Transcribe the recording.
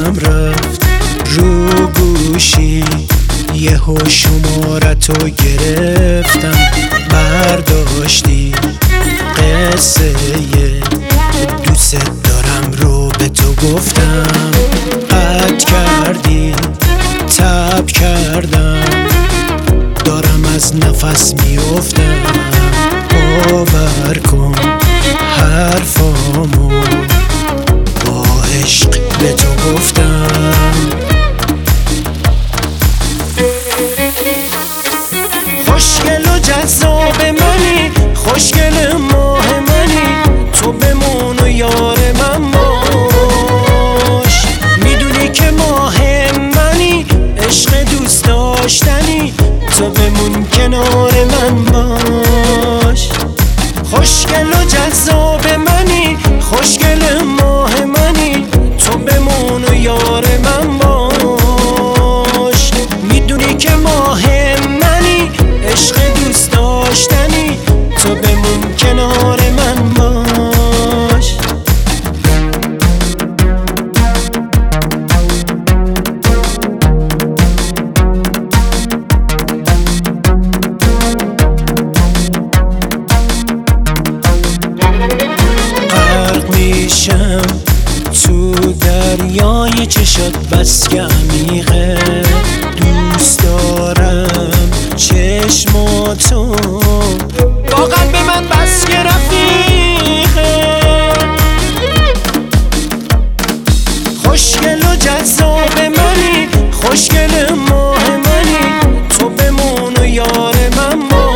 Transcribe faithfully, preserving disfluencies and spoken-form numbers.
یادم رفت رو گوشی یهو شمارتو گرفتم، برداشتی قصه دوست دارم رو به تو گفتم، قطع کردی تب کردم دارم از نفس میافتم، باور کن حرفامو با عشق به تو گفتم. خوشگل و جذاب منی، خوشگل ماه منی، تو بمون و یار من باش. میدونی که ماه منی، عشق دوست داشتنی، تو بمون کنار من باش. خوشگل و جذاب منی، خوشگل ماه منی، تو بمون و یار من باش. میدونی که ماه منی، عشق دوست داشتنی، تو بمون کنار من باش. غرق میشم تو دریای چشات بس که عمیقه، دوست دارم چشماتو با قلب من بس که رفیقه. خوشگل و جذاب منی، خوشگل ماه منی، تو بمون و یار من باش.